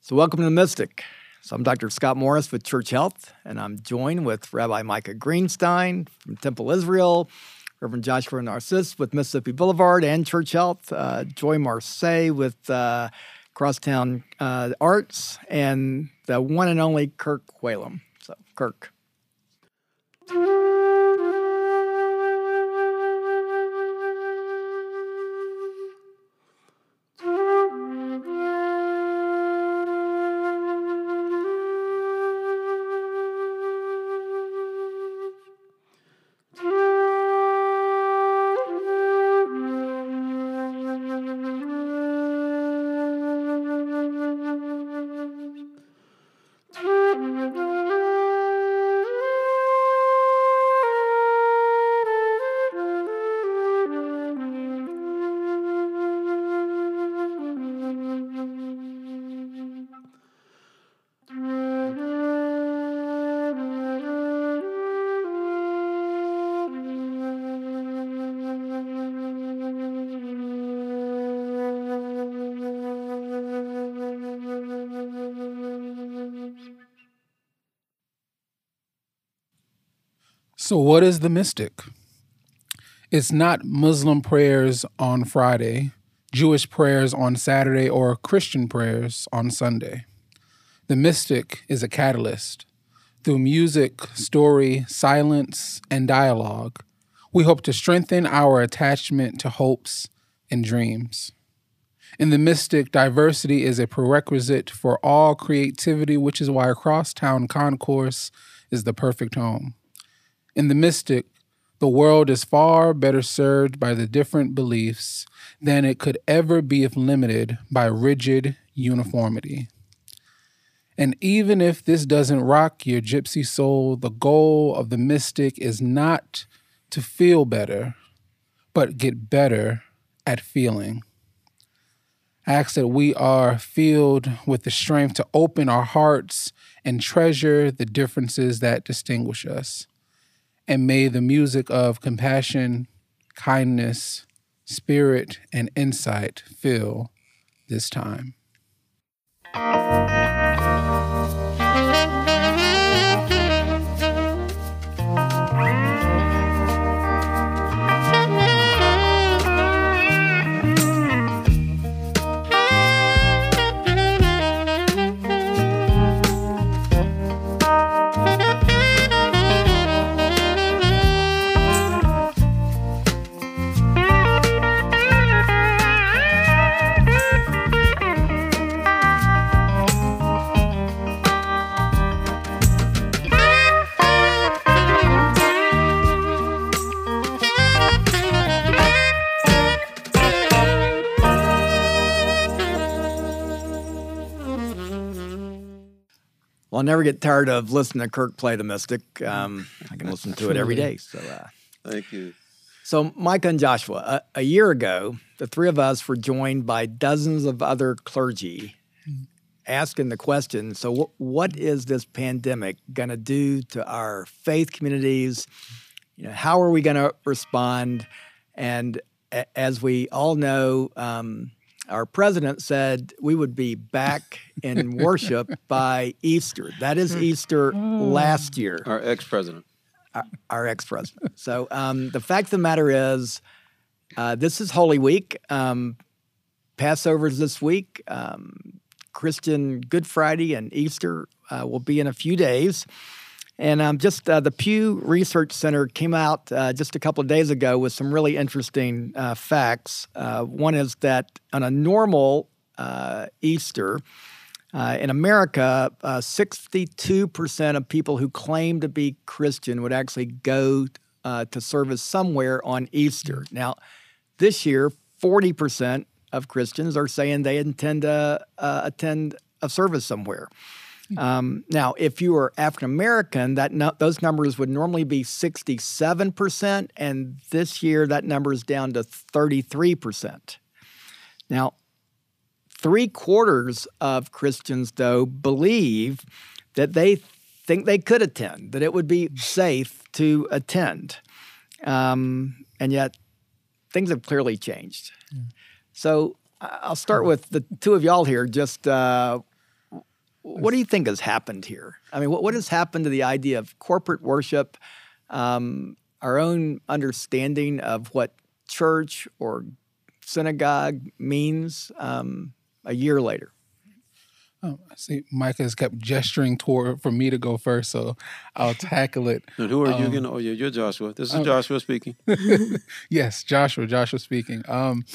So welcome to The Mystic. So I'm Dr. Scott Morris with Church Health, and I'm joined with Rabbi Micah Greenstein from Temple Israel, Reverend Joshua Narcisse with Mississippi Boulevard and Church Health, Joy Marseille with Crosstown Arts, and the one and only Kirk Whalum. So, Kirk. So what is the mystic? It's not Muslim prayers on Friday, Jewish prayers on Saturday, or Christian prayers on Sunday. The mystic is a catalyst. Through music, story, silence, and dialogue, we hope to strengthen our attachment to hopes and dreams. In the mystic, diversity is a prerequisite for all creativity, which is why Crosstown Concourse is the perfect home. In the mystic, the world is far better served by the different beliefs than it could ever be if limited by rigid uniformity. And even if this doesn't rock your gypsy soul, the goal of the mystic is not to feel better, but get better at feeling. I ask that we are filled with the strength to open our hearts and treasure the differences that distinguish us. And may the music of compassion, kindness, spirit, and insight fill this time. Well, I'll never get tired of listening to Kirk play the Mystic. I can listen to it every day. So, Thank you. So Micah and Joshua, a year ago, the three of us were joined by dozens of other clergy asking the question, so what is this pandemic going to do to our faith communities? You know, how are we going to respond? And as we all know, our president said we would be back in worship by Easter. That is Easter last year. Our ex-president. Our ex-president. So the fact of the matter is, this is Holy Week. Passover's this week. Christian Good Friday and Easter will be in a few days. And the Pew Research Center came out just a couple of days ago with some really interesting facts. One is that on a normal Easter, in America, 62% of people who claim to be Christian would actually go to service somewhere on Easter. Now, this year, 40% of Christians are saying they intend to attend a service somewhere. Now, if you were African American, those numbers would normally be 67%, and this year that number is down to 33%. Now, 3/4 of Christians, though, believe that they think they could attend, that it would be safe to attend. And yet, things have clearly changed. So I'll start with the two of y'all here. Just what do you think has happened here? I mean, what has happened to the idea of corporate worship, our own understanding of what church or synagogue means a year later? Oh, I see Micah has kept gesturing for me to go first, so I'll tackle it. And who are you again? Oh, yeah, you're Joshua. This is Joshua speaking. Yes, Joshua speaking.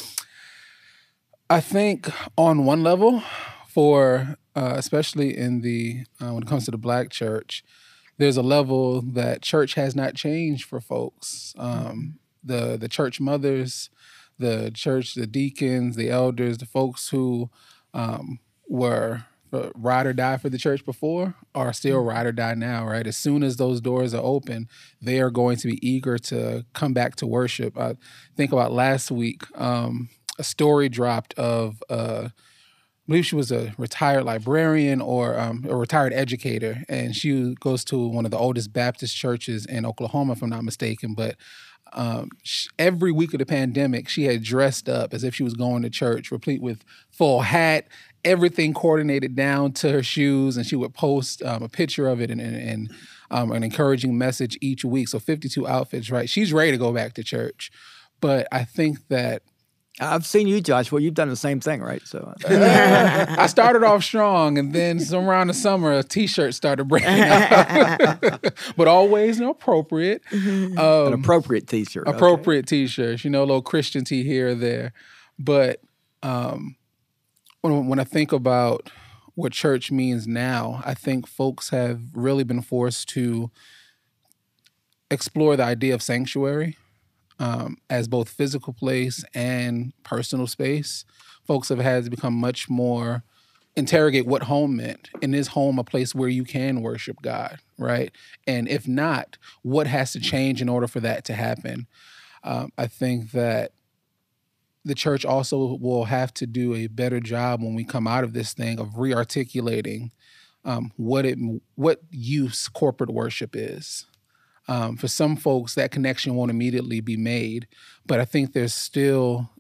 I think on one level, for especially in the when it comes to the Black church, there's a level that church has not changed for folks. The church mothers, the deacons, the elders, the folks who were ride or die for the church before are still ride or die now, right? As soon as those doors are open, they are going to be eager to come back to worship. I think about last week, a story dropped of, I believe she was a retired librarian or a retired educator, and she goes to one of the oldest Baptist churches in Oklahoma, if I'm not mistaken, but every week of the pandemic, she had dressed up as if she was going to church, replete with full hat, everything coordinated down to her shoes, and she would post a picture of it and an encouraging message each week. So 52 outfits, right? She's ready to go back to church. But I think that I've seen you, Joshua. You've done the same thing, right? So I started off strong, and then around the summer, a T-shirt started breaking out. But always appropriate. An appropriate T-shirt. Appropriate T-shirts. You know, a little Christian tee here or there. But when I think about what church means now, I think folks have really been forced to explore the idea of sanctuary. As both physical place and personal space. Folks have had to become much more, interrogate what home meant. And is home a place where you can worship God, right? And if not, what has to change in order for that to happen? I think that the church also will have to do a better job when we come out of this thing of re-articulating what use corporate worship is. For some folks, that connection won't immediately be made, but I think there's still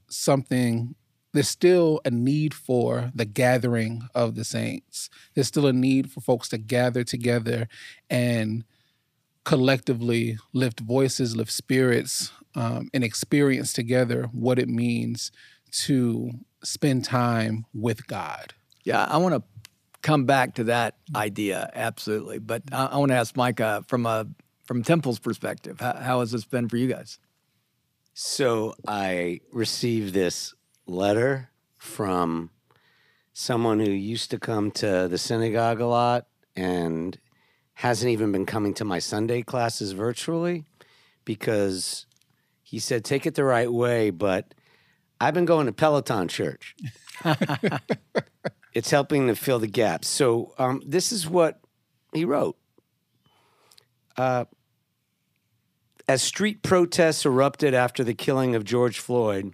a need for the gathering of the saints. There's still a need for folks to gather together and collectively lift voices, lift spirits, and experience together what it means to spend time with God. Yeah, I want to come back to that idea, absolutely. But I want to ask Micah from Temple's perspective, how has this been for you guys? So I received this letter from someone who used to come to the synagogue a lot and hasn't even been coming to my Sunday classes virtually because he said, take it the right way, but I've been going to Peloton Church. It's helping to fill the gaps. So this is what he wrote. As street protests erupted after the killing of George Floyd,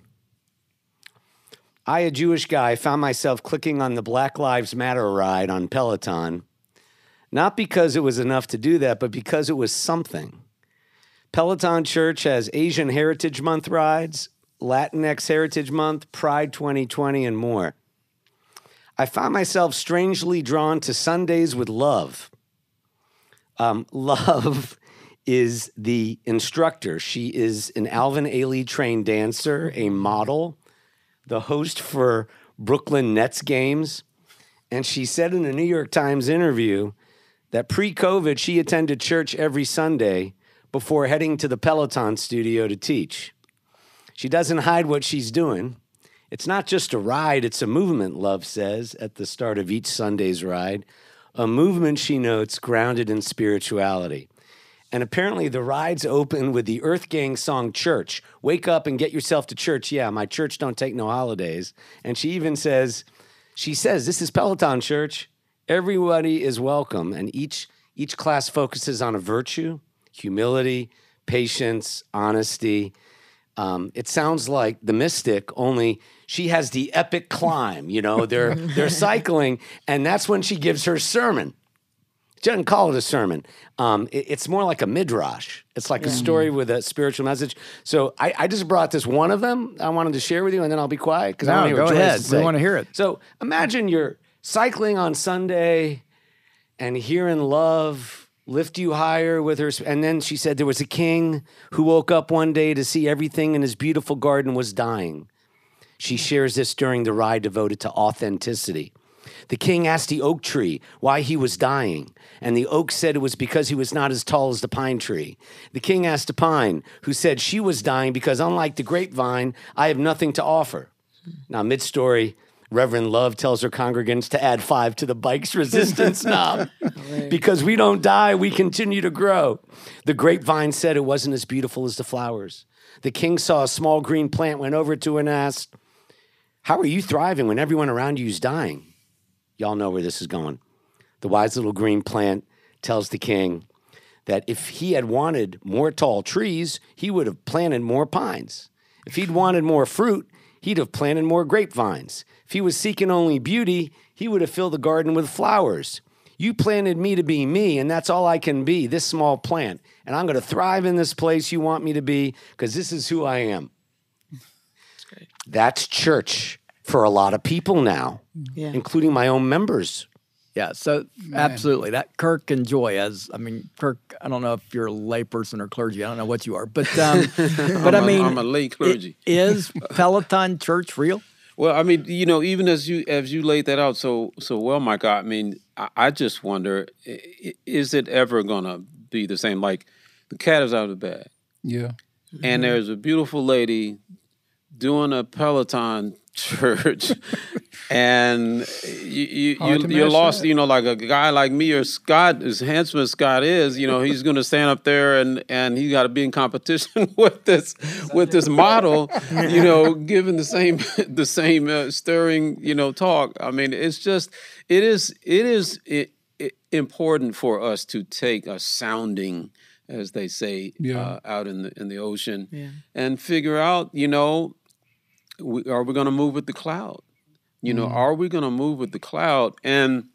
I, a Jewish guy, found myself clicking on the Black Lives Matter ride on Peloton, not because it was enough to do that, but because it was something. Peloton Church has Asian Heritage Month rides, Latinx Heritage Month, Pride 2020, and more. I found myself strangely drawn to Sundays with Love. Love is the instructor. She is an Alvin Ailey trained dancer, a model, the host for Brooklyn Nets games. And she said in a New York Times interview that pre-COVID, she attended church every Sunday before heading to the Peloton studio to teach. She doesn't hide what she's doing. It's not just a ride, it's a movement, Love says at the start of each Sunday's ride. A movement, she notes, grounded in spirituality. And apparently the rides open with the Earth Gang song Church. Wake up and get yourself to church. Yeah, my church don't take no holidays. And she even says, this is Peloton Church. Everybody is welcome. And each class focuses on a virtue, humility, patience, honesty. It sounds like the Mystic, only she has the epic climb. You know, they're cycling, and that's when she gives her sermon. She doesn't call it a sermon. It's more like a midrash. It's like a story with a spiritual message. So I just brought this one of them I wanted to share with you, and then I'll be quiet because I want to hear what Joyce has to say. We want to hear it. So imagine you're cycling on Sunday and hearing love lift you higher with her. And then she said there was a king who woke up one day to see everything in his beautiful garden was dying. She shares this during the ride devoted to authenticity. The king asked the oak tree why he was dying, and the oak said it was because he was not as tall as the pine tree. The king asked the pine, who said she was dying because, unlike the grapevine, I have nothing to offer. Now, mid-story, Reverend Love tells her congregants to add 5 to the bike's resistance knob. Because we don't die, we continue to grow. The grapevine said it wasn't as beautiful as the flowers. The king saw a small green plant, went over to her and asked, how are you thriving when everyone around you is dying? Y'all know where this is going. The wise little green plant tells the king that if he had wanted more tall trees, he would have planted more pines. If he'd wanted more fruit, he'd have planted more grapevines. If he was seeking only beauty, he would have filled the garden with flowers. You planted me to be me, and that's all I can be, this small plant. And I'm going to thrive in this place you want me to be because this is who I am. That's great. That's church for a lot of people now, including my own members. Yeah, so absolutely. That Kirk and Joy, Kirk, I don't know if you're a layperson or clergy. I don't know what you are. But I'm a lay clergy. Is Peloton Church real? Well, I mean, even as you laid that out so well, Micah, I mean, I just wonder, is it ever going to be the same? Like, the cat is out of the bag. Yeah. And there's a beautiful lady doing a Peloton church, and you're lost. That. Like a guy like me or Scott, as handsome as Scott is, he's going to stand up there and he's got to be in competition with this model, giving the same stirring talk. I mean, it's just it is important for us to take a sounding, as they say, out in the ocean, and figure out, are we going to move with the cloud? Are we going to move with the cloud? And,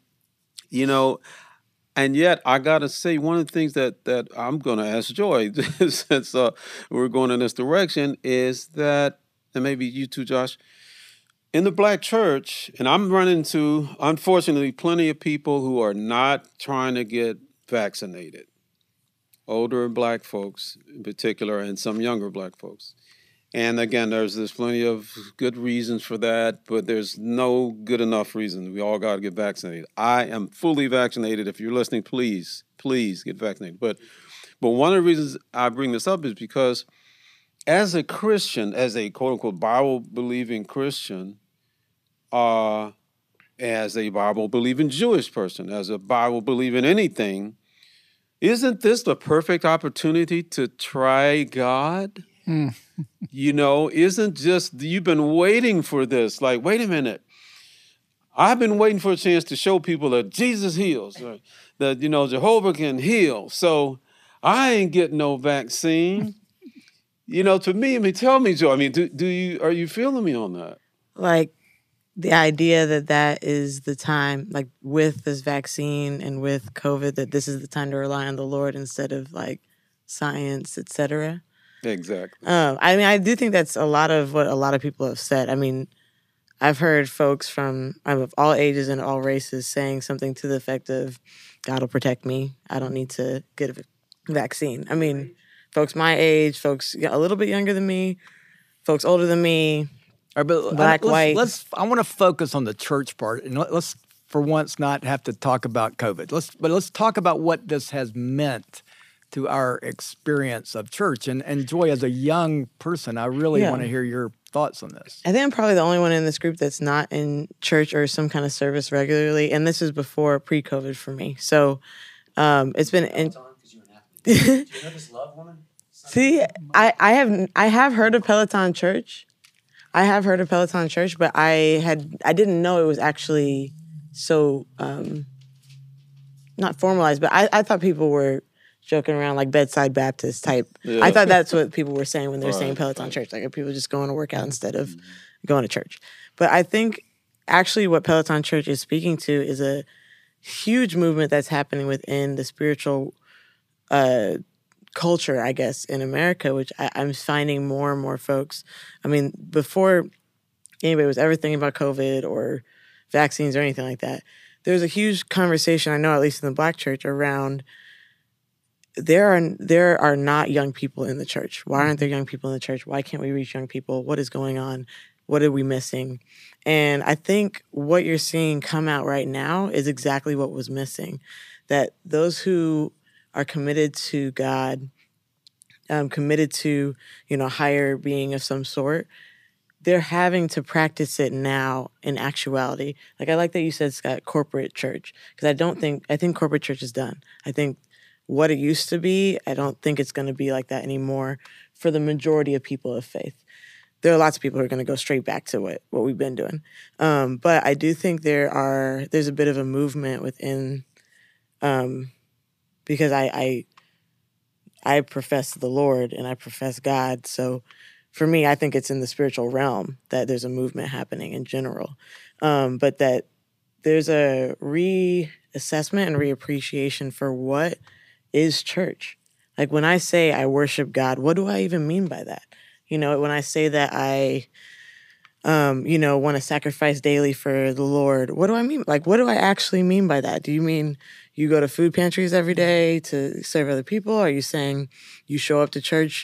and yet I got to say, one of the things that I'm going to ask Joy, since we're going in this direction, is that, and maybe you too, Josh, in the Black church, and I'm running into, unfortunately, plenty of people who are not trying to get vaccinated. Older Black folks in particular, and some younger Black folks. And again, there's plenty of good reasons for that, but there's no good enough reason. We all got to get vaccinated. I am fully vaccinated. If you're listening, please get vaccinated. But one of the reasons I bring this up is because as a Christian, as a quote-unquote Bible-believing Christian, as a Bible-believing Jewish person, as a Bible-believing anything, isn't this the perfect opportunity to try God? Isn't just, you've been waiting for this. Like, wait a minute. I've been waiting for a chance to show people that Jesus heals, or that, Jehovah can heal. So I ain't getting no vaccine. To me, tell me, Joe, are you feeling me on that? Like, the idea that is the time, like with this vaccine and with COVID, that this is the time to rely on the Lord instead of like science, etc. Exactly. I do think that's a lot of what a lot of people have said. I mean, I've heard folks from of all ages and all races saying something to the effect of, God will protect me. I don't need to get a vaccine. I mean, folks my age, folks a little bit younger than me, folks older than me, Black, white. I want to focus on the church part, and let's for once not have to talk about COVID. Let's talk about what this has meant to our experience of church. And Joy, as a young person, I really want to hear your thoughts on this. I think I'm probably the only one in this group that's not in church or some kind of service regularly, and this is before pre-COVID for me. So it's been. Do you know this love woman? See, I have heard of Peloton Church. I have heard of Peloton Church, but I didn't know it was actually so not formalized. But I thought people were joking around like bedside Baptist type. Yeah. I thought that's what people were saying when they're saying Peloton Church. Like, are people just going to work out instead of going to church? But I think actually what Peloton Church is speaking to is a huge movement that's happening within the spiritual culture, I guess, in America, which I'm finding more and more folks. I mean, before anybody was ever thinking about COVID or vaccines or anything like that. There's a huge conversation, I know, at least in the Black church, around there are not young people in the church. Why aren't there young people in the church? Why can't we reach young people? What is going on? What are we missing? And I think what you're seeing come out right now is exactly what was missing. That those who are committed to God, committed to, higher being of some sort, they're having to practice it now in actuality. Like, I like that you said, Scott, corporate church, because I think corporate church is done. I think what it used to be, I don't think it's going to be like that anymore for the majority of people of faith. There are lots of people who are going to go straight back to what we've been doing. But I do think there's a bit of a movement within, because I profess the Lord and I profess God. So for me, I think it's in the spiritual realm that there's a movement happening in general. But that there's a reassessment and reappreciation for what is church. Like, when I say I worship God, what do I even mean by that? When I say that I, want to sacrifice daily for the Lord, what do I mean? Like, what do I actually mean by that? Do you mean you go to food pantries every day to serve other people? Are you saying you show up to church,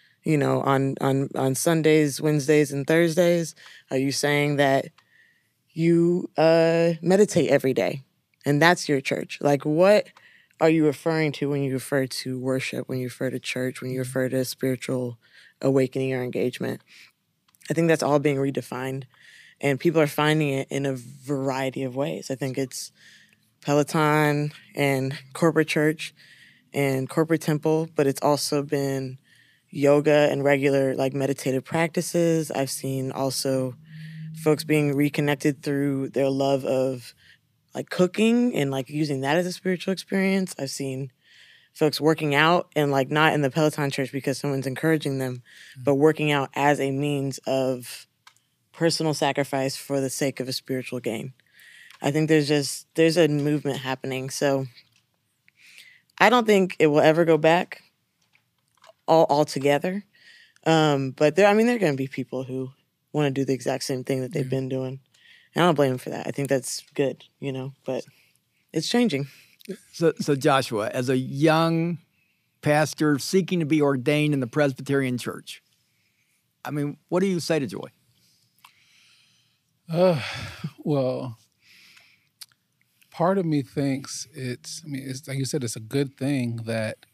on Sundays, Wednesdays, and Thursdays? Are you saying that you meditate every day and that's your church? Like, what are you referring to when you refer to worship, when you refer to church, when you refer to spiritual awakening or engagement? I think that's all being redefined, and people are finding it in a variety of ways. I think it's Peloton and corporate church and corporate temple, but it's also been yoga and regular, like, meditative practices. I've seen also folks being reconnected through their love of, like, cooking and, like, using that as a spiritual experience. I've seen folks working out, and, like, not in the Peloton church because someone's encouraging them, but working out as a means of personal sacrifice for the sake of a spiritual gain. I think there's a movement happening. So I don't think it will ever go back all together. But there are going to be people who want to do the exact same thing that they've been doing. And I don't blame them for that. I think that's good, but it's changing. So Joshua, as a young pastor seeking to be ordained in the Presbyterian Church, what do you say to Joy? Well, part of me thinks it's like you said, it's a good thing that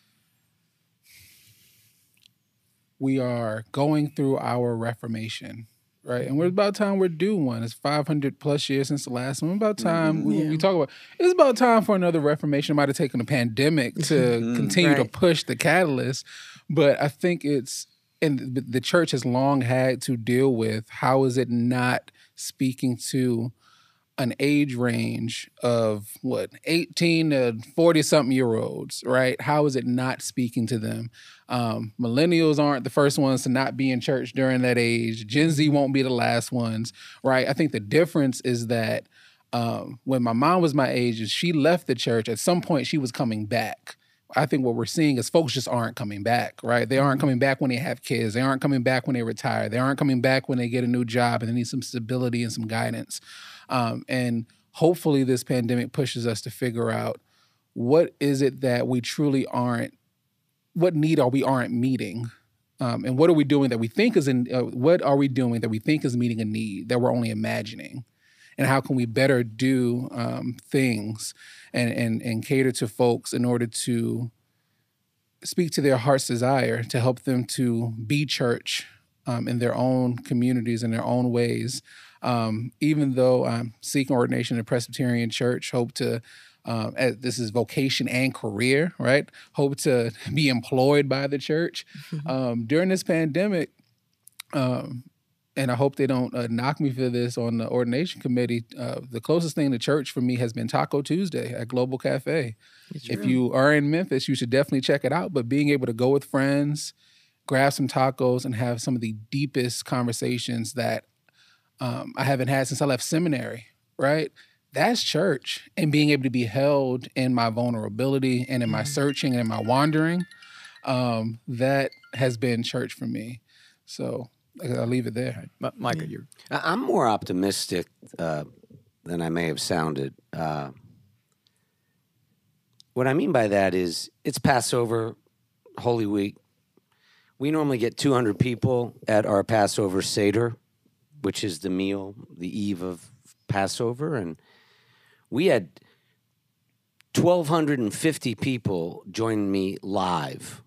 we are going through our Reformation, right? And we're about time we're due one. It's 500 plus years since the last one. About time we talk about, it's about time for another Reformation. It might have taken a pandemic to continue to push the catalyst, but I think and the church has long had to deal with, how is it not speaking to an age range of 18 to 40-something-year-olds, right? How is it not speaking to them? Millennials aren't the first ones to not be in church during that age. Gen Z won't be the last ones, right? I think the difference is that when my mom was my age and she left the church, at some point she was coming back. I think what we're seeing is folks just aren't coming back, right? They aren't coming back when they have kids. They aren't coming back when they retire. They aren't coming back when they get a new job and they need some stability and some guidance. And hopefully this pandemic pushes us to figure out, what is it that we truly what need are we aren't meeting? And what are we doing that we think is what are we doing that we think is meeting a need that we're only imagining? And how can we better do things and cater to folks in order to speak to their heart's desire, to help them to be church in their own communities, in their own ways. Even though I'm seeking ordination in a Presbyterian church, hope to, this is vocation and career, right? Hope to be employed by the church. During this pandemic, and I hope they don't knock me for this on the ordination committee, the closest thing to church for me has been Taco Tuesday at Global Cafe. If you are in Memphis, you should definitely check it out. But being able to go with friends, grab some tacos, and have some of the deepest conversations that I haven't had since I left seminary, right? That's church. And being able to be held in my vulnerability and in my searching and in my wandering, that has been church for me. So I'll leave it there. Micah, I'm more optimistic than I may have sounded. What I mean by that is it's Passover, Holy Week. We normally get 200 people at our Passover Seder, which is the meal, the eve of Passover. And we had 1,250 people join me live,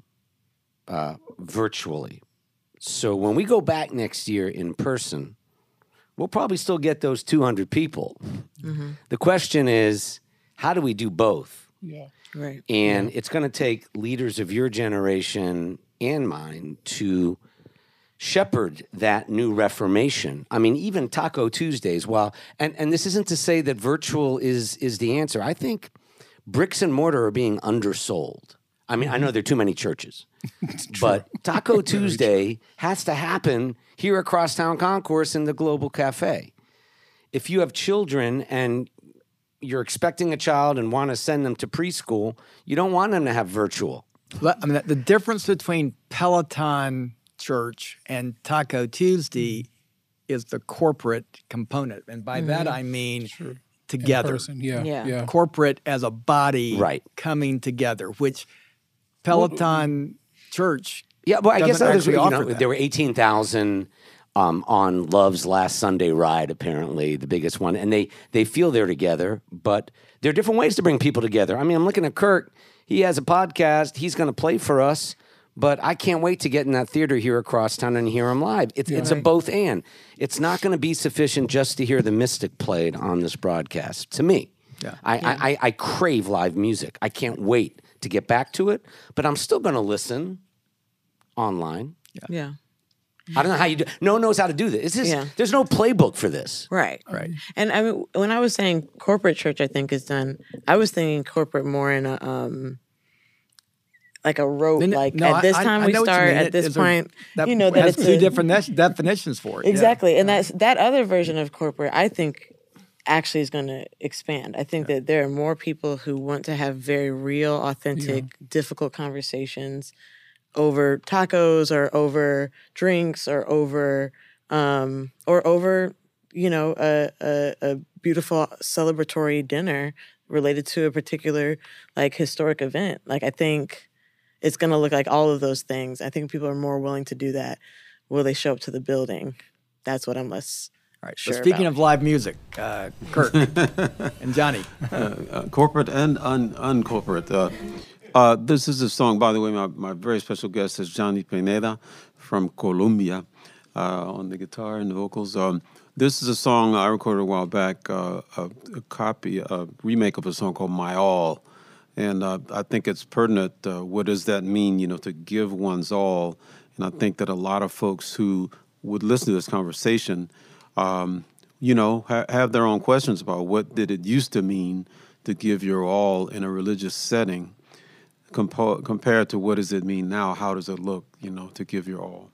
virtually. So when we go back next year in person, we'll probably still get those 200 people. Mm-hmm. The question is, how do we do both? Yeah. Right. And it's going to take leaders of your generation and mine to shepherd that new reformation. I mean, even Taco Tuesdays, and this isn't to say that virtual is the answer. I think bricks and mortar are being undersold. I mean, I know there are too many churches, but Taco Tuesday has to happen here at Crosstown Concourse in the Global Cafe. If you have children and you're expecting a child and want to send them to preschool, you don't want them to have virtual. I mean, the difference between Peloton Church and Taco Tuesday is the corporate component. And by that, I mean together. Person, yeah. Yeah. Corporate as a body Right. coming together, which Peloton Church Yeah, well, I guess doesn't others, actually offer that. there were 18,000 on Love's last Sunday ride, apparently, the biggest one. And they feel they're together, but there are different ways to bring people together. I mean, I'm looking at Kirk. He has a podcast. He's going to play for us. But I can't wait to get in that theater here across town and hear him live. It's a both and. It's not going to be sufficient just to hear the Mystic played on this broadcast, to me. Yeah. I crave live music. I can't wait to get back to it, but I'm still going to listen online. Yeah. I don't know how you do. No one knows how to do this. There's no playbook for this. Right. Right. And I mean, when I was saying corporate church, I think is done. I was thinking corporate more in a like a rote. Like No, at this I time we know what you start. mean. At this It's a- point, that you know that has it's two a- different definitions for it. yeah. Exactly, and that other version of corporate, I think, actually is going to expand. I think that there are more people who want to have very real, authentic, difficult conversations over tacos or over drinks or over you know a beautiful celebratory dinner related to a particular like historic event. Like I think it's going to look like all of those things. I think people are more willing to do that. Will they show up to the building? That's what I'm less All right. sure So speaking about. of live music, Kirk and Johnny. Corporate and uncorporate. This is a song, by the way, my very special guest is Johnny Pineda from Colombia on the guitar and the vocals. This is a song I recorded a while back, a remake of a song called My All. And I think it's pertinent. What does that mean, to give one's all? And I think that a lot of folks who would listen to this conversation, have their own questions about what did it used to mean to give your all in a religious setting compared to what does it mean now? How does it look, to give your all?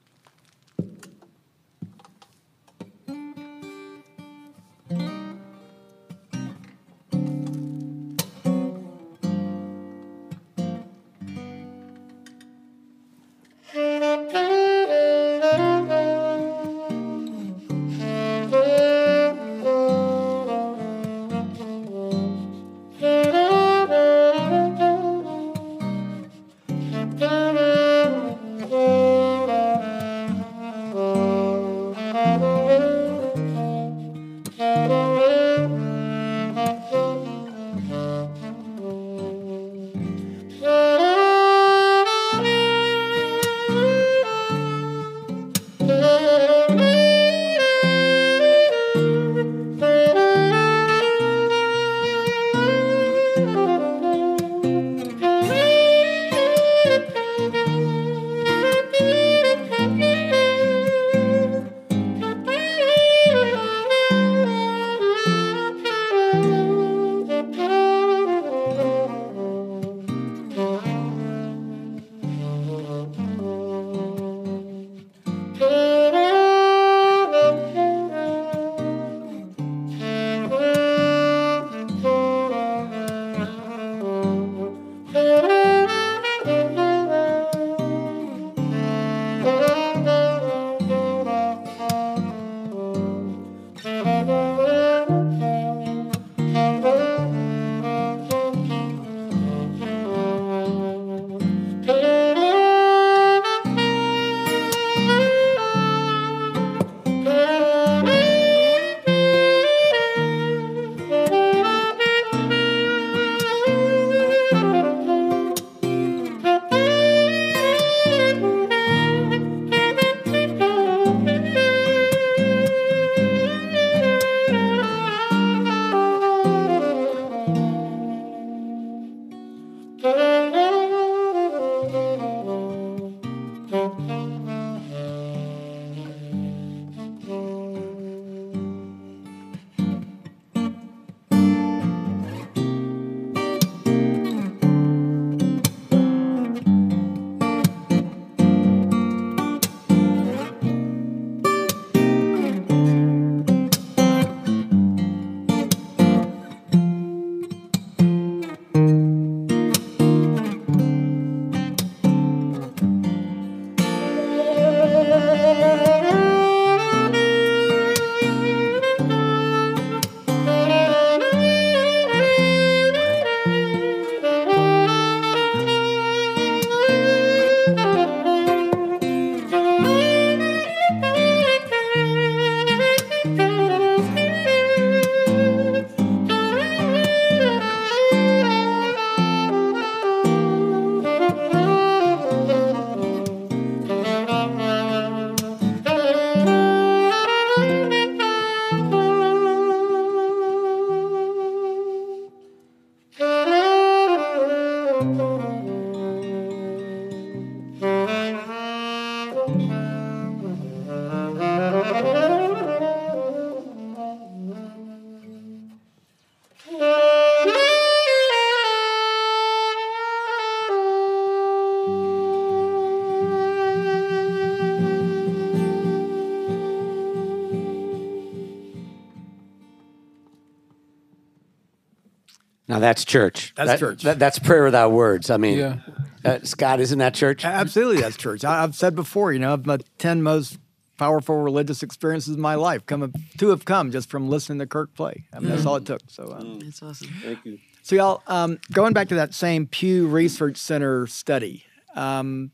Now that's church. That's church. That's prayer without words. I mean, Yeah. Scott, isn't that church? Absolutely, that's church. I've said before, of my 10 most powerful religious experiences in my life, two have come just from listening to Kirk play. I mean, that's all it took. So, That's awesome. Thank you. so y'all, going back to that same Pew Research Center study, so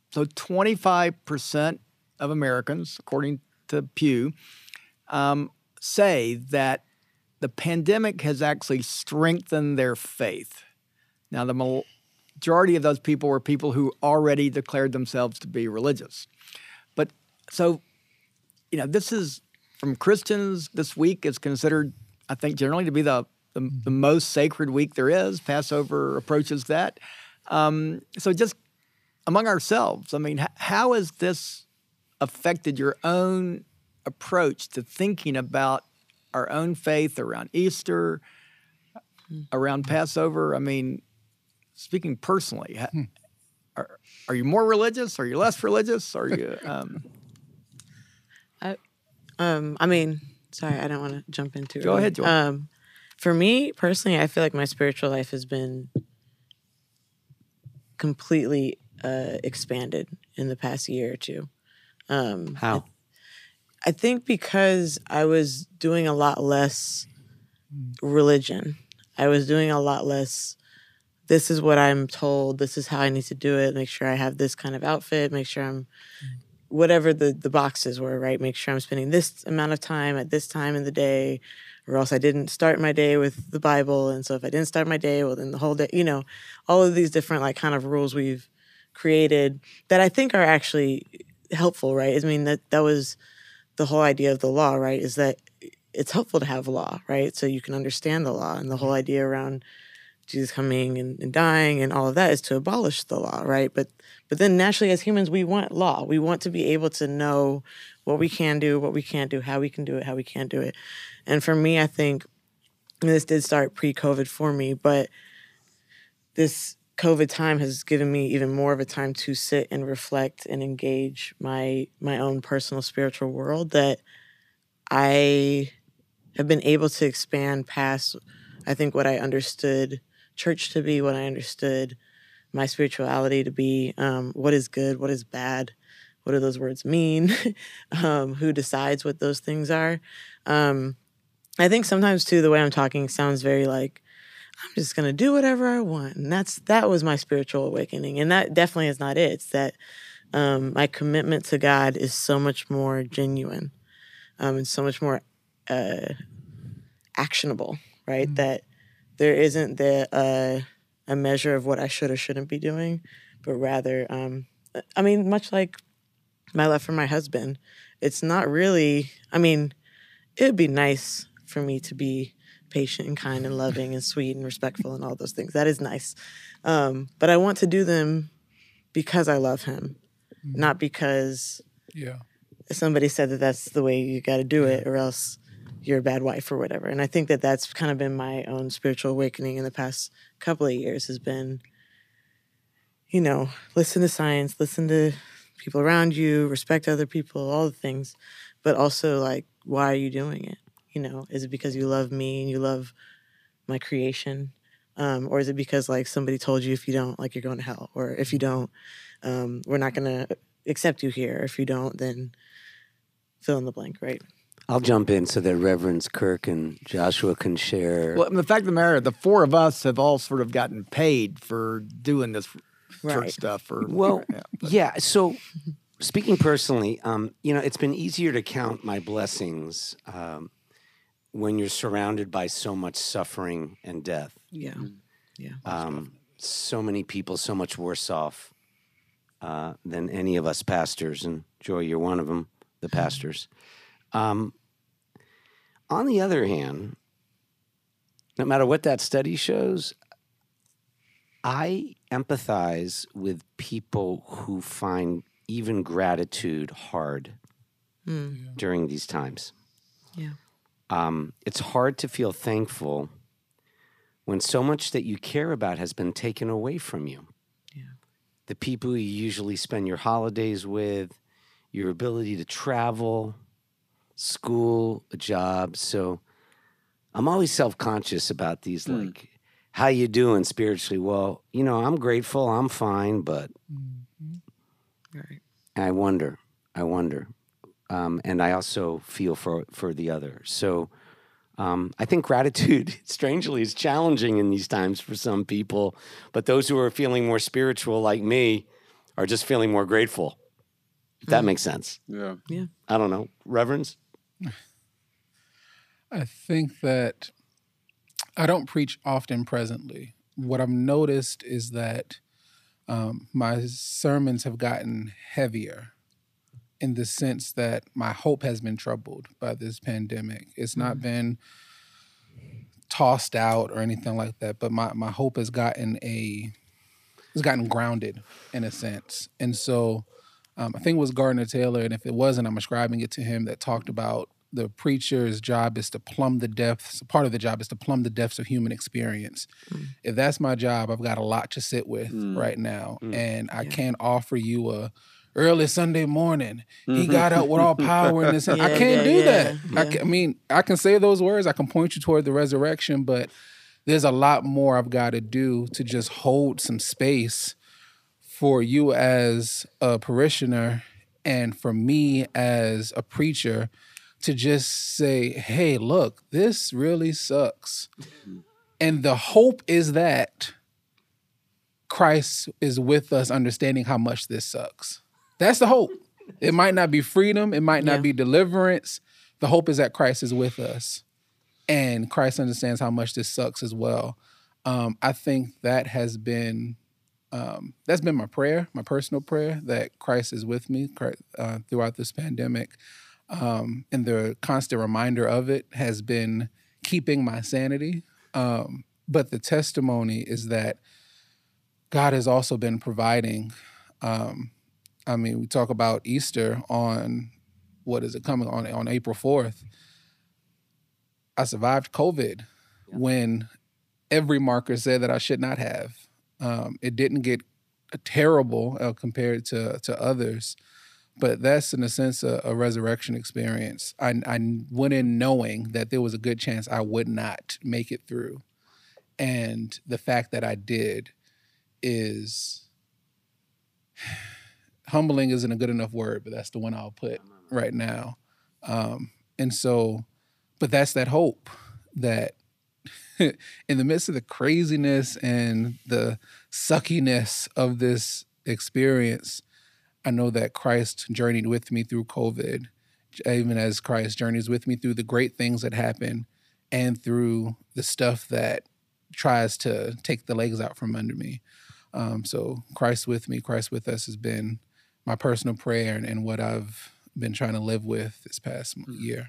25% of Americans, according to Pew, say that the pandemic has actually strengthened their faith. Now, the majority of those people were people who already declared themselves to be religious. But so, this is from Christians. This week is considered, I think, generally to be the most sacred week there is. Passover approaches that. So just among ourselves, I mean, how has this affected your own approach to thinking about our own faith around Easter, around Passover? I mean, speaking personally, are you more religious? Are you less religious? Are you? I mean, sorry, I don't want to jump into it. Go ahead, Joy. For me personally, I feel like my spiritual life has been completely expanded in the past year or two. How? I think because I was doing a lot less religion. I was doing a lot less, this is what I'm told, this is how I need to do it, make sure I have this kind of outfit, make sure I'm, whatever the boxes were, right? Make sure I'm spending this amount of time at this time in the day, or else I didn't start my day with the Bible. And so if I didn't start my day, well, then the whole day, all of these different like kind of rules we've created that I think are actually helpful, right? I mean, that was the whole idea of the law, right? Is that it's helpful to have law, right? So you can understand the law, and the whole idea around Jesus coming and dying and all of that is to abolish the law, right? But then naturally as humans, we want law. We want to be able to know what we can do, what we can't do, how we can do it, how we can't do it. And for me, I think, and this did start pre-COVID for me, but this COVID time has given me even more of a time to sit and reflect and engage my own personal spiritual world, that I have been able to expand past, I think, what I understood church to be, what I understood my spirituality to be, what is good, what is bad, what do those words mean, who decides what those things are. I think sometimes, too, the way I'm talking sounds very like, I'm just going to do whatever I want. And that was my spiritual awakening. And that definitely is not it. It's that my commitment to God is so much more genuine and so much more actionable, right? Mm-hmm. That there isn't a measure of what I should or shouldn't be doing, but rather, I mean, much like my love for my husband, it's not really, I mean, it would be nice for me to be patient and kind and loving and sweet and respectful and all those things. That is nice. But I want to do them because I love him, not because somebody said that that's the way you got to do it, or else you're a bad wife or whatever. And I think that that's kind of been my own spiritual awakening in the past couple of years, has been, listen to science, listen to people around you, respect other people, all the things, but also like, why are you doing it? Is it because you love me and you love my creation? Or is it because like somebody told you if you don't, like you're going to hell, or if you don't, we're not going to accept you here. If you don't, then fill in the blank, right? I'll jump in so that Reverends Kirk and Joshua can share. Well, the fact of the matter, the four of us have all sort of gotten paid for doing this church stuff. So speaking personally, it's been easier to count my blessings when you're surrounded by so much suffering and death. Yeah. So many people so much worse off than any of us pastors, and Joy, you're one of them, the pastors. On the other hand, no matter what that study shows, I empathize with people who find even gratitude hard during these times. Yeah. It's hard to feel thankful when so much that you care about has been taken away from you. Yeah. The people you usually spend your holidays with, your ability to travel, school, a job. So I'm always self-conscious about these, like, how you doing spiritually? Well, I'm grateful, I'm fine, but Right. I wonder. And I also feel for the other. So I think gratitude, strangely, is challenging in these times for some people. But those who are feeling more spiritual, like me, are just feeling more grateful. If that makes sense. Yeah. Yeah. I don't know. Reverends? I think that I don't preach often presently. What I've noticed is that my sermons have gotten heavier in the sense that my hope has been troubled by this pandemic. It's not been tossed out or anything like that, but my hope has gotten grounded in a sense. And so I think it was Gardner Taylor, and if it wasn't, I'm ascribing it to him, that talked about the preacher's job is to plumb the depths. Part of the job is to plumb the depths of human experience. If that's my job, I've got a lot to sit with right now. And I can't offer you a early Sunday morning. He got up with all power in his hand. I can't do that. I can say those words. I can point you toward the resurrection, but there's a lot more I've got to do to just hold some space for you as a parishioner and for me as a preacher to just say, hey, look, this really sucks. And the hope is that Christ is with us, understanding how much this sucks. That's the hope. It might not be freedom. It might not be deliverance. The hope is that Christ is with us. And Christ understands how much this sucks as well. I think that has been that's been my prayer, my personal prayer, that Christ is with me throughout this pandemic. And the constant reminder of it has been keeping my sanity. But the testimony is that God has also been providing. We talk about Easter on, what is it coming on April 4th. I survived COVID when every marker said that I should not have. It didn't get terrible compared to others, but that's in a sense a resurrection experience. I went in knowing that there was a good chance I would not make it through. And the fact that I did is humbling isn't a good enough word, but that's the one I'll put right now. But that's that hope that in the midst of the craziness and the suckiness of this experience, I know that Christ journeyed with me through COVID, even as Christ journeys with me through the great things that happen and through the stuff that tries to take the legs out from under me. So Christ with me, Christ with us has been my personal prayer and what I've been trying to live with this past year.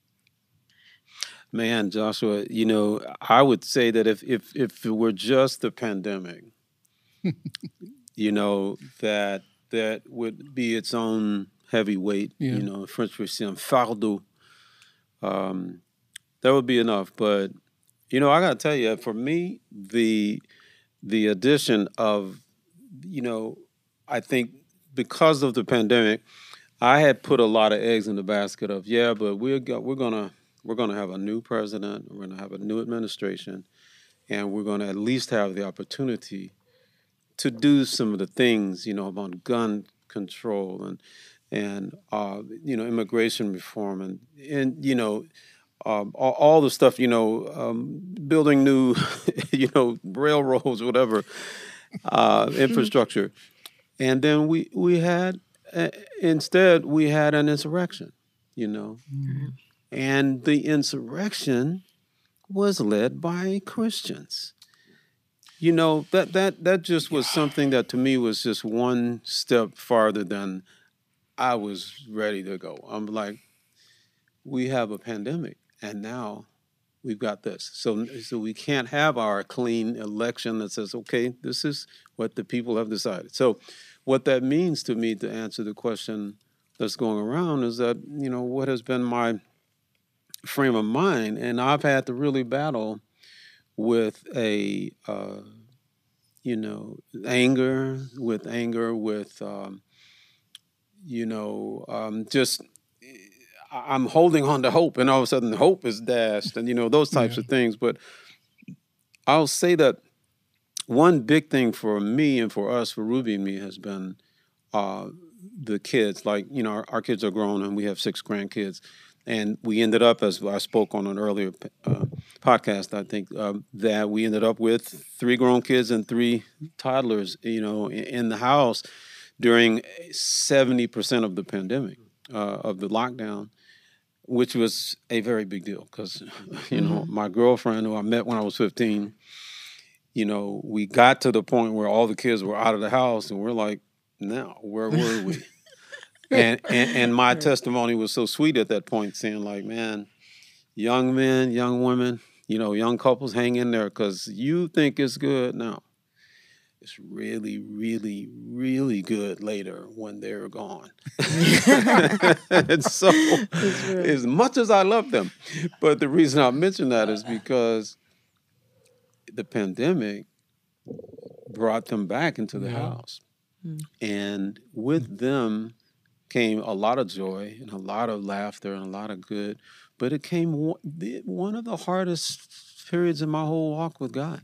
Man, Joshua, I would say that if it were just the pandemic, that would be its own heavy weight. In French we say un fardeau. That would be enough. But I got to tell you, for me, the addition of, I think because of the pandemic, I had put a lot of eggs in the basket of but we're gonna have a new president, we're gonna have a new administration, and we're gonna at least have the opportunity to do some of the things, about gun control and immigration reform and all the stuff, building new, railroads, whatever, infrastructure. And then we had, instead, we had an insurrection, and the insurrection was led by Christians. That just was something that to me was just one step farther than I was ready to go. I'm like, we have a pandemic, and now we've got this. So we can't have our clean election that says, okay, this is what the people have decided. So what that means to me, to answer the question that's going around, is that, what has been my frame of mind, and I've had to really battle with anger, just I'm holding on to hope, and all of a sudden hope is dashed, and those types of things. But I'll say that one big thing for me and for us, for Ruby and me, has been the kids. Like, our kids are grown, and we have 6 grandkids. And we ended up, as I spoke on an earlier podcast, I think, that we ended up with 3 grown kids and 3 toddlers, in the house during 70% of the pandemic, of the lockdown, which was a very big deal because, my girlfriend, who I met when I was 15, we got to the point where all the kids were out of the house, and we're like, now, where were we? And my testimony was so sweet at that point, saying like, man, young men, young women, young couples, hang in there, because you think it's good now. It's really, really, really good later when they're gone. And so, as much as I love them, but the reason I mention that is because the pandemic brought them back into the house. And with them came a lot of joy and a lot of laughter and a lot of good, but it came one of the hardest periods in my whole walk with God.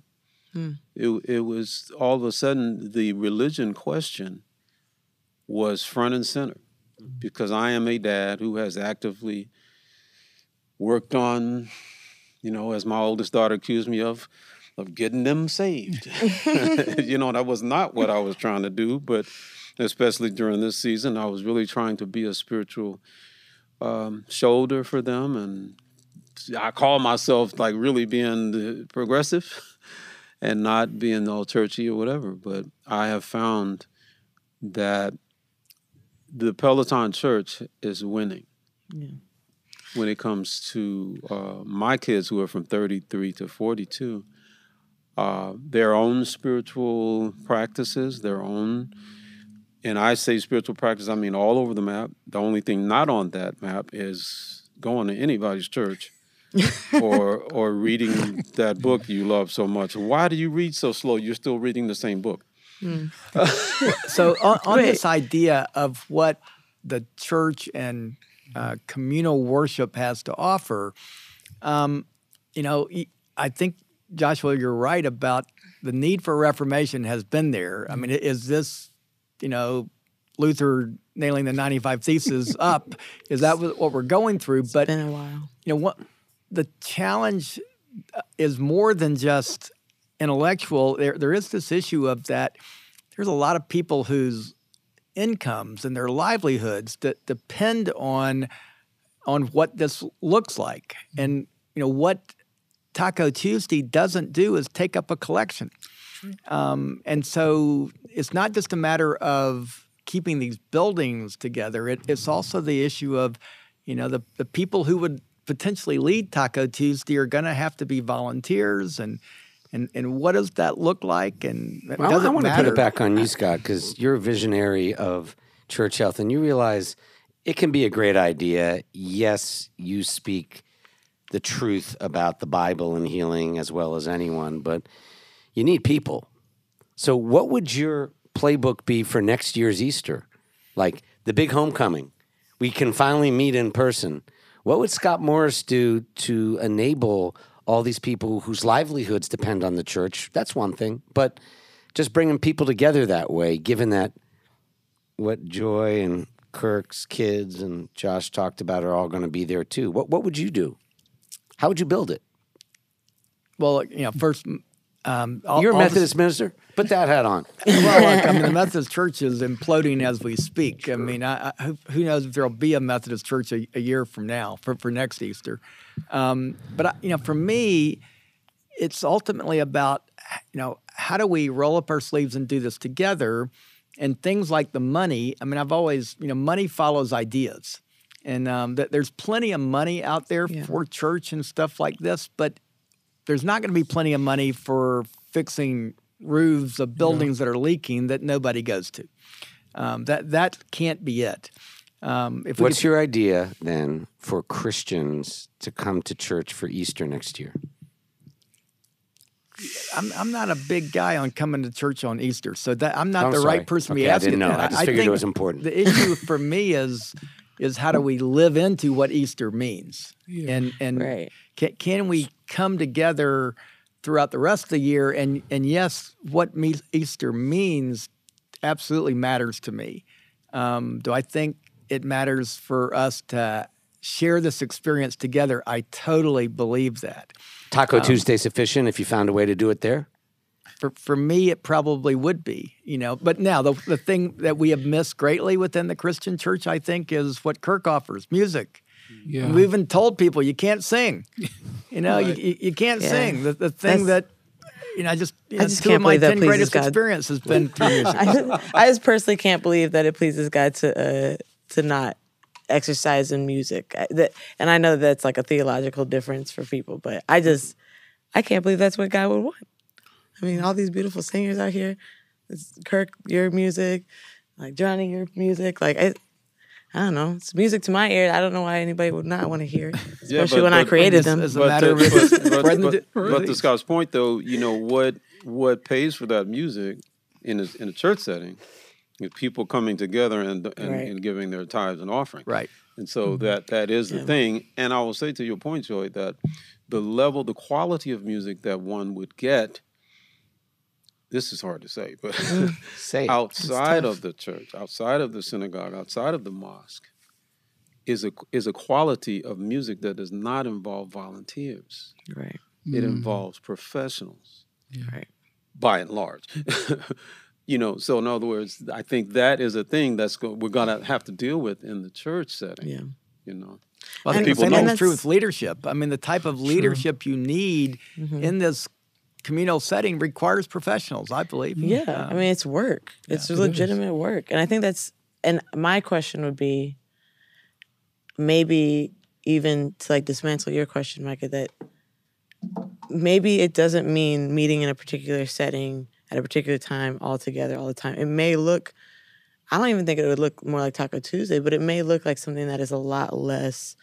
It was all of a sudden the religion question was front and center, because I am a dad who has actively worked on, as my oldest daughter accused me of getting them saved. That was not what I was trying to do, but especially during this season, I was really trying to be a spiritual shoulder for them. And I call myself like really being progressive and not being all churchy or whatever. But I have found that the Peloton Church is winning when it comes to my kids, who are from 33 to 42, their own spiritual practices, their own. And I say spiritual practice, I mean all over the map. The only thing not on that map is going to anybody's church or reading that book you love so much. Why do you read so slow? You're still reading the same book. So on this idea of what the church and communal worship has to offer, I think, Joshua, you're right about the need for reformation has been there. I mean, is this, Luther nailing the 95 Theses up? Is that what we're going through? But It's been a while. What the challenge is more than just intellectual. There is this issue of that. There's a lot of people whose incomes and their livelihoods that depend on what this looks like, and what Taco Tuesday doesn't do is take up a collection. And so it's not just a matter of keeping these buildings together. It's also the issue of, the people who would potentially lead Taco Tuesday are going to have to be volunteers, and what does that look like? And it Well, I doesn't want to matter. put it back on you, Scott, because you're a visionary of church health, and you realize it can be a great idea. Yes, you speak the truth about the Bible and healing as well as anyone, but you need people. So what would your playbook be for next year's Easter? Like the big homecoming. We can finally meet in person. What would Scott Morris do to enable all these people whose livelihoods depend on the church? That's one thing. But just bringing people together that way, given that what Joy and Kirk's kids and Josh talked about are all going to be there too. What would you do? How would you build it? Well, first, You're a Methodist minister. Put that hat on. Well, look, the Methodist Church is imploding as we speak. I mean, who knows if there'll be a Methodist Church a year from now for next Easter. But for me, it's ultimately about how do we roll up our sleeves and do this together, and things like the money. I mean, I've always money follows ideas, And that there's plenty of money out there Yeah. for church and stuff like this, but there's not going to be plenty of money for fixing roofs of buildings that are leaking that nobody goes to. That can't be it. If we What's could- your idea then for Christians to come to church for Easter next year? I'm not a big guy on coming to church on Easter, so that I'm not I'm the sorry. right person to Okay, be I asking didn't know. that. I just figured it think was important. The issue for me is how do we live into what Easter means, and Right. can we come together throughout the rest of the year? And yes, what Easter means absolutely matters to me. Do I think it matters for us to share this experience together? I totally believe that. Taco Tuesday sufficient if you found a way to do it there? For me, it probably would be, But now the thing that we have missed greatly within the Christian church, I think, is what Kirk offers: music. Yeah. We even told people you can't sing. You can't Yeah. sing. The thing That's- I just just two can't of my believe that 10 pleases greatest God. experience has been through music. I just personally can't believe that it pleases God to not exercise in music. And I know that's like a theological difference for people, but I can't believe that's what God would want. I mean, all these beautiful singers out here. It's Kirk, your music, like Johnny, your music. Like I don't know. It's music to my ear. I don't know why anybody would not want to hear it, Yeah, especially but- when I but- created As- them. as a But matter to, of it's spreading but to disease. Scott's point, though, what pays for that music in a church setting is people coming together and Right. and giving their tithes and offerings. Right. And so that is the thing. And I will say to your point, Joy, that the quality of music that one would get, this is hard to say, but Say it. outside of the church, outside of the synagogue, outside of the mosque, is a quality of music that does not involve volunteers. Right. It involves professionals, Right. by and large. So in other words, I think that is a thing we're gonna have to deal with in the church setting. Yeah. Well, I think people the same know. thing's true with leadership. I mean, the type of leadership you need in this communal setting requires professionals, I believe. Yeah, I mean, it's work. It's legitimate work. And I think and my question would be maybe even to like dismantle your question, Micah, that maybe it doesn't mean meeting in a particular setting at a particular time all together all the time. It may look, I don't even think it would look more like Taco Tuesday, but it may look like something that is a lot less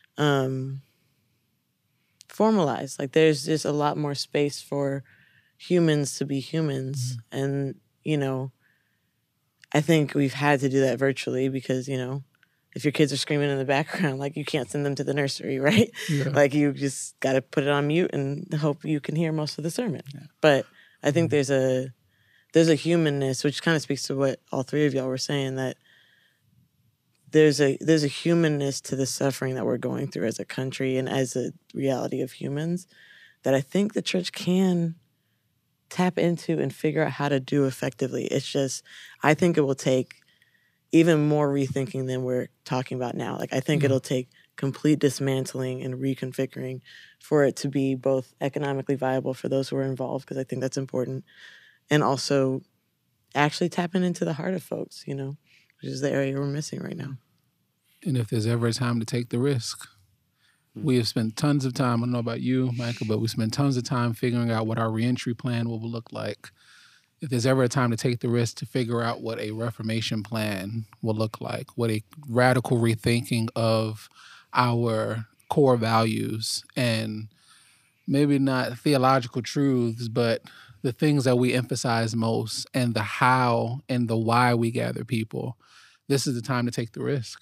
formalized. Like there's just a lot more space for humans to be humans. And, I think we've had to do that virtually because, if your kids are screaming in the background, like you can't send them to the nursery, right? Yeah. Like you just got to put it on mute and hope you can hear most of the sermon. But I think there's a humanness, which kind of speaks to what all three of y'all were saying, that there's a humanness to the suffering that we're going through as a country and as a reality of humans that I think the church can tap into and figure out how to do effectively. It's just, I think it will take even more rethinking than we're talking about now. Like I think it'll take complete dismantling and reconfiguring for it to be both economically viable for those who are involved, because I think that's important, and also actually tapping into the heart of folks, which is the area we're missing right now. And if there's ever a time to take the risk, we have spent tons of time, I don't know about you, Michael, but we spent tons of time figuring out what our reentry plan will look like. If there's ever a time to take the risk to figure out what a reformation plan will look like, what a radical rethinking of our core values and maybe not theological truths, but the things that we emphasize most and the how and the why we gather people, this is the time to take the risk.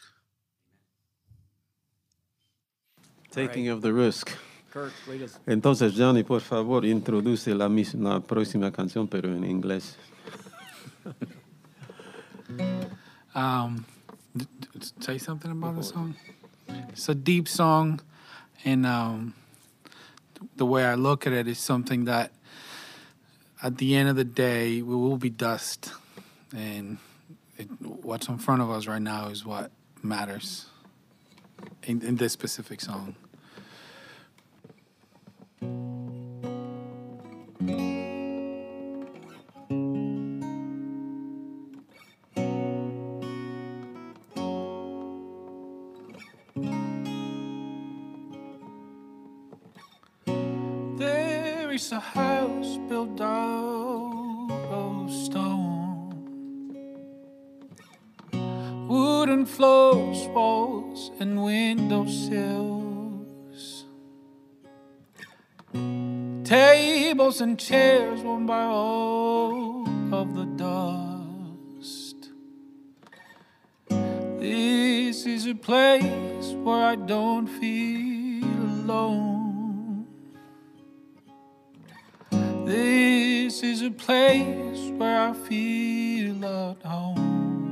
Taking of the risk. Kirk, lead us. Entonces, Johnny, por favor, introduce la próxima canción, pero en inglés. Say something about the song. It's a deep song, and the way I look at it is something that, at the end of the day, we will be dust, and what's in front of us right now is what matters in this specific song. There is a house built out of stone, wooden floors, walls, and windowsills, tables and chairs worn by all of the dust. This is a place where I don't feel alone. This is a place where I feel at home.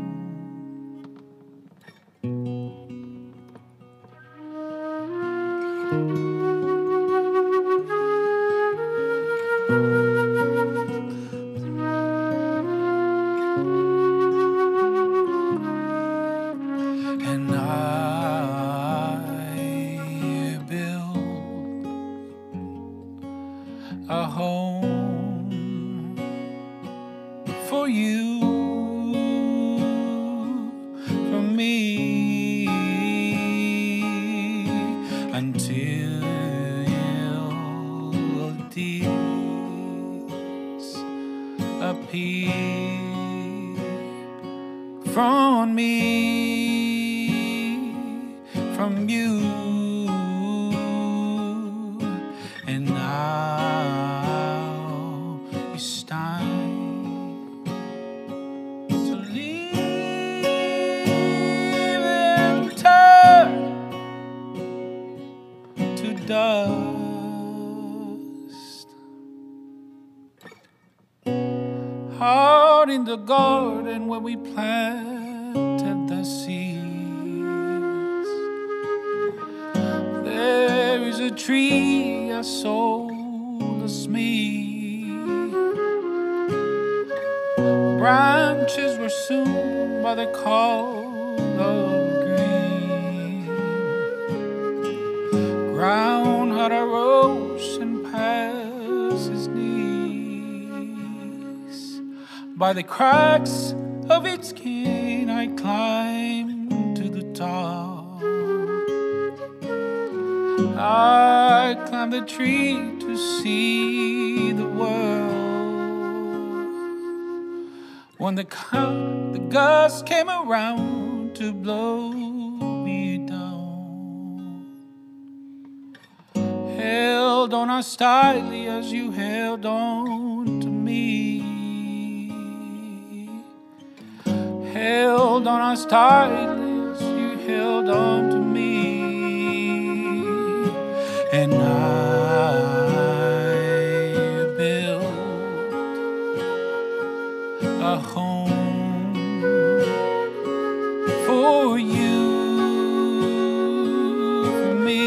And I build a home for you, for me, until disappear from me, from you, and now it's time to leave and turn to dust. Out in the garden where we planted the seeds, there is a tree as old as me. Branches were soon by the call of green. Ground had a rose and past his knees. By the cracks of its skin I climbed to the top. I climbed the tree to see the world. When the gust came around to blow me down, held on as tightly as you held on to me. Held on as tightly as you held on to me. And I built a home for you, for me,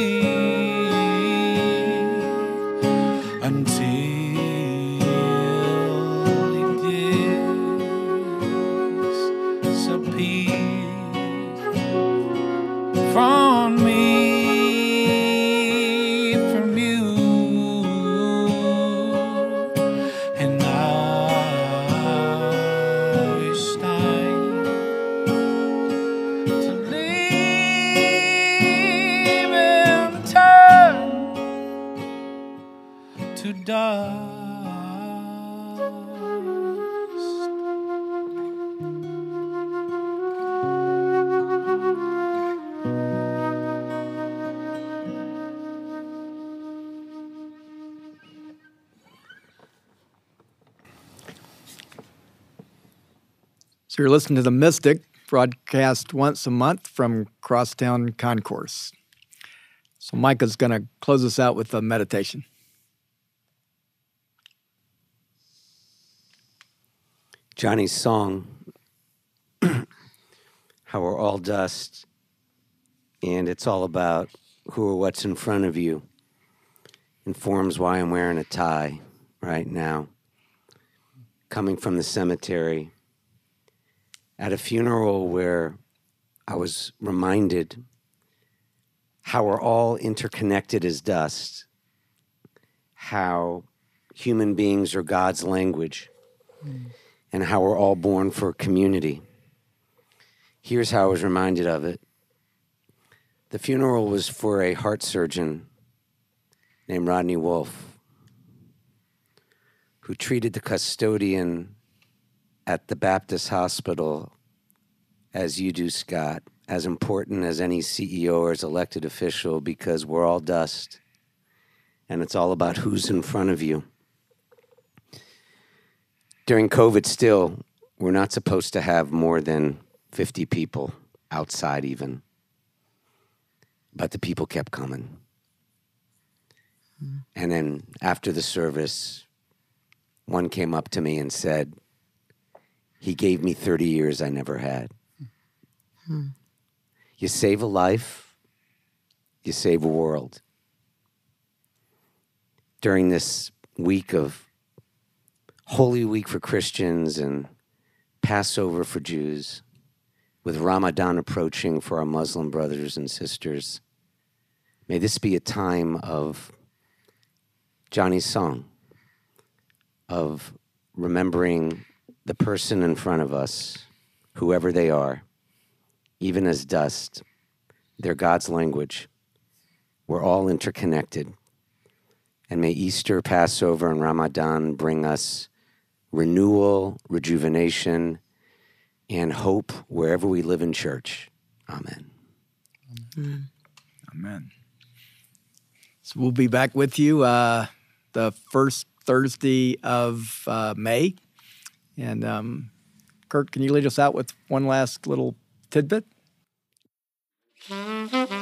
until it disappeared from me. So you're listening to The Mystic, broadcast once a month from Crosstown Concourse. So Micah's going to close us out with a meditation. Johnny's song, How We're All Dust, and it's all about who or what's in front of you, informs why I'm wearing a tie right now. Coming from the cemetery, at a funeral where I was reminded how we're all interconnected as dust, how human beings are God's language, and how we're all born for community. Here's how I was reminded of it. The funeral was for a heart surgeon named Rodney Wolf. who treated the custodian at the Baptist hospital as you do, Scott, as important as any CEO or as elected official, because we're all dust and it's all about who's in front of you. During COVID still, we're not supposed to have more than 50 people outside even. But the people kept coming. And then after the service, one came up to me and said, he gave me 30 years I never had. You save a life, you save a world. During this week of Holy Week for Christians and Passover for Jews, with Ramadan approaching for our Muslim brothers and sisters, may this be a time of Johnny's song, of remembering the person in front of us, whoever they are, even as dust. They're God's language. We're all interconnected. And may Easter, Passover, and Ramadan bring us renewal, rejuvenation, and hope wherever we live in church. Amen. Amen. So we'll be back with you the first Thursday of May. And Kurt, can you lead us out with one last little tidbit?